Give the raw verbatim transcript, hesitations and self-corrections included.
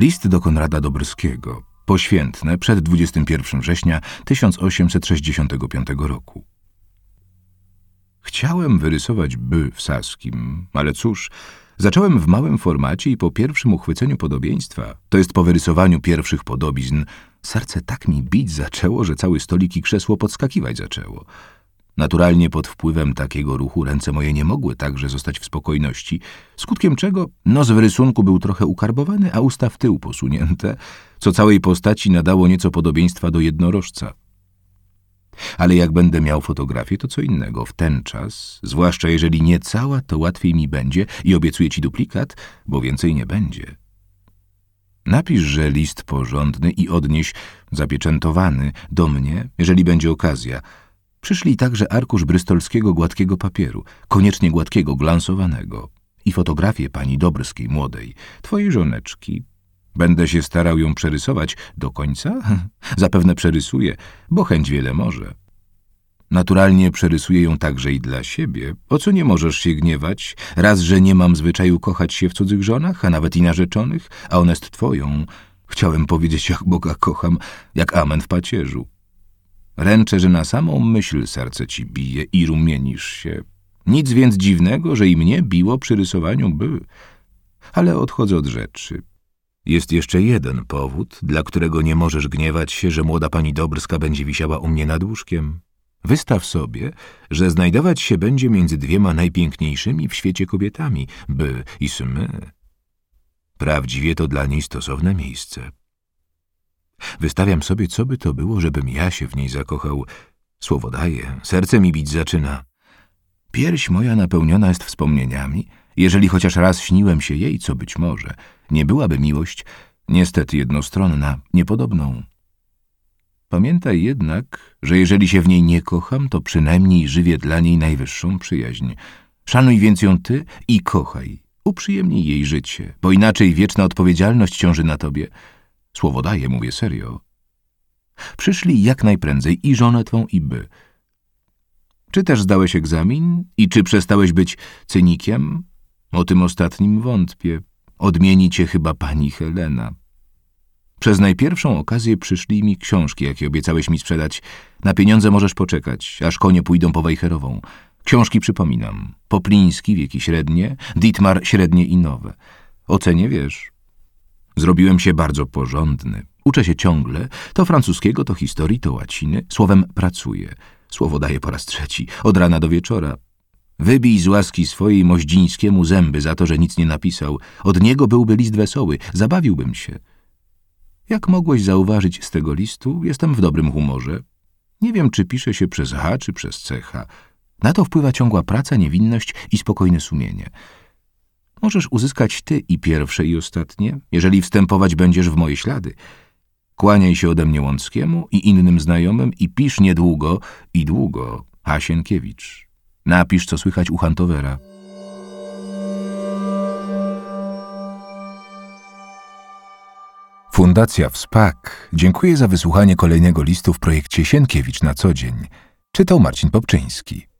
List do Konrada Dobrskiego. Poświętne przed dwudziestego pierwszego września tysiąc osiemset sześćdziesiątego piątego roku. Chciałem wyrysować by w Saskim, ale cóż, zacząłem w małym formacie i po pierwszym uchwyceniu podobieństwa, to jest po wyrysowaniu pierwszych podobizn, serce tak mi bić zaczęło, że cały stolik i krzesło podskakiwać zaczęło. Naturalnie pod wpływem takiego ruchu ręce moje nie mogły także zostać w spokojności, skutkiem czego nos w rysunku był trochę ukarbowany, a usta w tył posunięte, co całej postaci nadało nieco podobieństwa do jednorożca. Ale jak będę miał fotografię, to co innego. W ten czas, zwłaszcza jeżeli nie cała, to łatwiej mi będzie i obiecuję ci duplikat, bo więcej nie będzie. Napisz, że list porządny i odnieś, zapieczętowany, do mnie, jeżeli będzie okazja. Przyszlij także arkusz brystolskiego gładkiego papieru, koniecznie gładkiego, glansowanego i fotografię pani Dobrskiej młodej, twojej żoneczki. Będę się starał ją przerysować do końca? Zapewne przerysuję, bo chęć wiele może. Naturalnie przerysuję ją także i dla siebie, o co nie możesz się gniewać, raz, że nie mam zwyczaju kochać się w cudzych żonach, a nawet i narzeczonych, a ona jest twoją. Chciałem powiedzieć, jak Boga kocham, jak amen w pacierzu. Ręczę, że na samą myśl serce ci bije i rumienisz się. Nic więc dziwnego, że i mnie biło przy rysowaniu by. Ale odchodzę od rzeczy. Jest jeszcze jeden powód, dla którego nie możesz gniewać się, że młoda pani Dobrska będzie wisiała u mnie nad łóżkiem. Wystaw sobie, że znajdować się będzie między dwiema najpiękniejszymi w świecie kobietami, by i my. Prawdziwie to dla niej stosowne miejsce. Wystawiam sobie, co by to było, żebym ja się w niej zakochał. Słowo daję, serce mi bić zaczyna. Pierś moja napełniona jest wspomnieniami. Jeżeli chociaż raz śniłem się jej, co być może, nie byłaby miłość, niestety jednostronna, niepodobną. Pamiętaj jednak, że jeżeli się w niej nie kocham, to przynajmniej żywię dla niej najwyższą przyjaźń. Szanuj więc ją ty i kochaj. Uprzyjemnij jej życie, bo inaczej wieczna odpowiedzialność ciąży na tobie. Słowo daję, mówię serio. Przyszlij jak najprędzej i żonę twą i by. Czy też zdałeś egzamin i czy przestałeś być cynikiem? O tym ostatnim wątpię. Odmieni cię chyba pani Helena. Przez najpierwszą okazję przyszlij mi książki, jakie obiecałeś mi sprzedać. Na pieniądze możesz poczekać, aż konie pójdą po Wejherową. Książki przypominam. Popliński, wieki średnie, Dietmar, średnie i nowe. O cenie wiesz. Zrobiłem się bardzo porządny. Uczę się ciągle. To francuskiego, to historii, to łaciny. Słowem pracuję. Słowo daję po raz trzeci. Od rana do wieczora. Wybij z łaski swojej Moździńskiemu zęby za to, że nic nie napisał. Od niego byłby list wesoły. Zabawiłbym się. Jak mogłeś zauważyć z tego listu, jestem w dobrym humorze. Nie wiem, czy pisze się przez H, czy przez C H. Na to wpływa ciągła praca, niewinność i spokojne sumienie. Możesz uzyskać ty i pierwsze, i ostatnie, jeżeli wstępować będziesz w moje ślady. Kłaniaj się ode mnie Łąckiemu i innym znajomym i pisz niedługo i długo. H. Sienkiewicz. Napisz, co słychać u Hantowera. Fundacja Wspak dziękuję za wysłuchanie kolejnego listu w projekcie Sienkiewicz na co dzień. Czytał Marcin Popczyński.